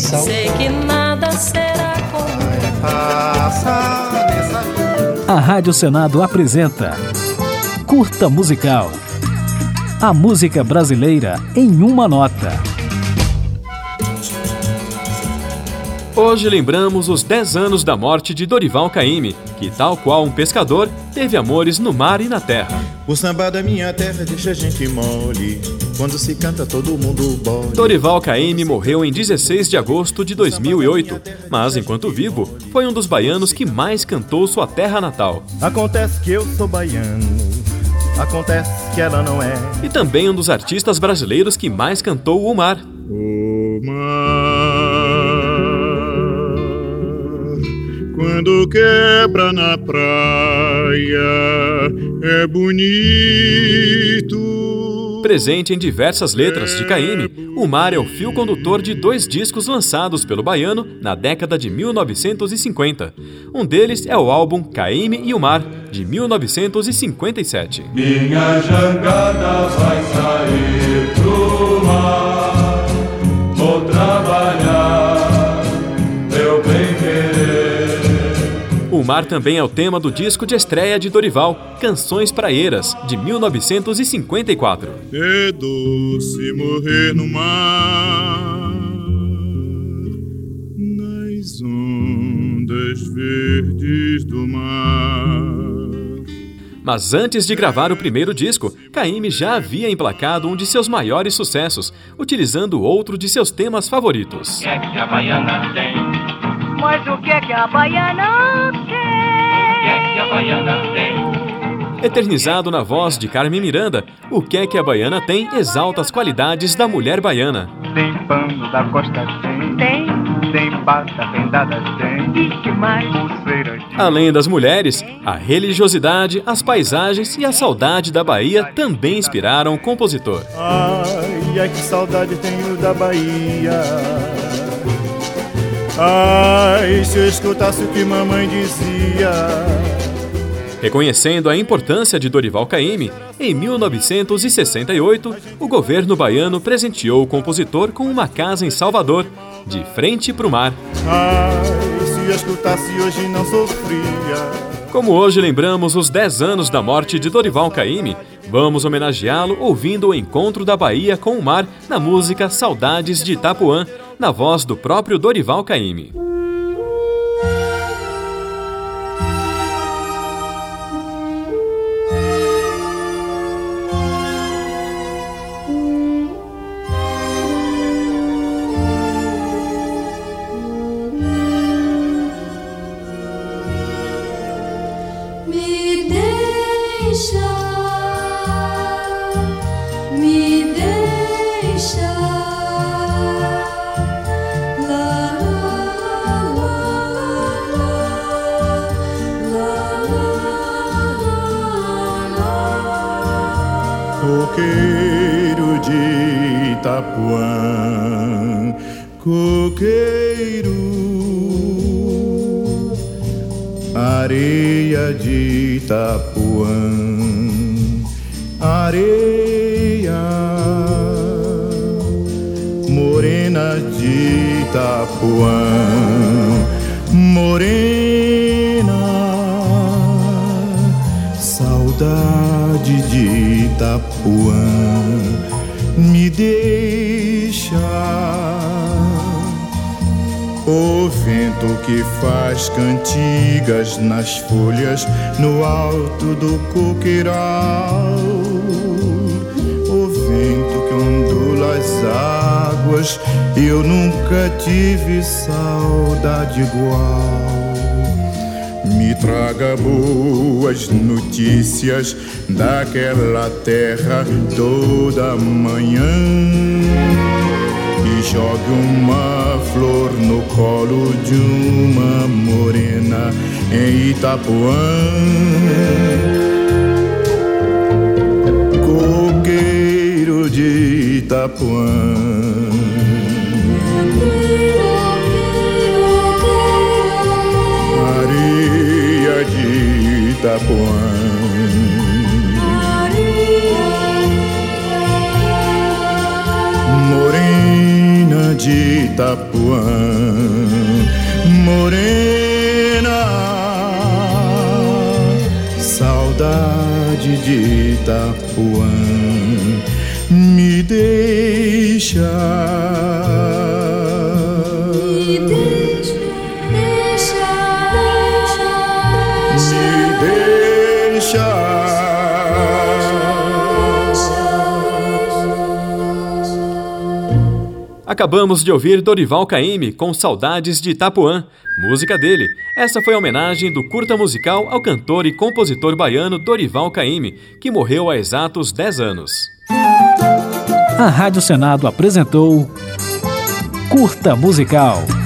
Missal. Sei que nada será como A Rádio Senado apresenta Curta Musical. A música brasileira em uma nota. Hoje lembramos os 10 anos da morte de Dorival Caymmi, que, tal qual um pescador, teve amores no mar e na terra. O samba da minha terra deixa a gente mole, quando se canta todo mundo bole. Dorival Caymmi morreu em 16 de agosto de 2008, mas, enquanto vivo, foi um dos baianos que mais cantou sua terra natal. Acontece que eu sou baiano, acontece que ela não é. E também um dos artistas brasileiros que mais cantou o mar. O mar, quando quebra na praia, é bonito. Presente em diversas letras de Caymmi, o mar é o fio condutor de 2 discos lançados pelo baiano na década de 1950. Um deles é o álbum Caymmi e o Mar, de 1957. Minha jangada vai sair pro mar, vou trabalhar, meu bem-querer. O Mar também é o tema do disco de estreia de Dorival, Canções Praeiras, de 1954. É doce morrer no mar, nas ondas verdes do mar. Mas antes de gravar o primeiro disco, Caymmi já havia emplacado um de seus maiores sucessos, utilizando outro de seus temas favoritos. O que é que a baiana tem? Mas o que é que a baiana tem? O que é que a baiana tem? Eternizado na voz de Carmen Miranda, O Que é que a Baiana Tem exalta as qualidades da mulher baiana. Tem pano da costa, tem bata rendada, tem, E que mais? pulseira de... Além das mulheres, a religiosidade, as paisagens e a saudade da Bahia também inspiraram o compositor. Ai, que saudade tenho da Bahia. Ai, se eu escutasse o que mamãe dizia. Reconhecendo a importância de Dorival Caymmi, em 1968, o governo baiano presenteou o compositor com uma casa em Salvador, de frente para o mar. Ai, se eu escutasse hoje não sofria. Como hoje lembramos os 10 anos da morte de Dorival Caymmi, vamos homenageá-lo ouvindo o encontro da Bahia com o mar na música Saudades de Itapuã, na voz do próprio Dorival Caymmi. me deixa. Coqueiro de Itapuã, coqueiro, areia de Itapuã, areia, morena de Itapuã, morena, saudade de Itapuã, me deixa. O vento que faz cantigas nas folhas no alto do coqueiral, o vento que ondula as águas, eu nunca tive saudade igual. Me traga boas notícias daquela terra toda manhã e jogue uma flor no colo de uma morena em Itapuã. Coqueiro de Itapuã, de Itapuã, morena de Itapuã, morena, saudade de Itapuã, me deixa, me deixa, Acabamos de ouvir Dorival Caymmi com Saudades de Itapuã, música dele. Essa foi a homenagem do curta musical ao cantor e compositor baiano Dorival Caymmi, que morreu há exatos 10 anos. A Rádio Senado apresentou Curta Musical.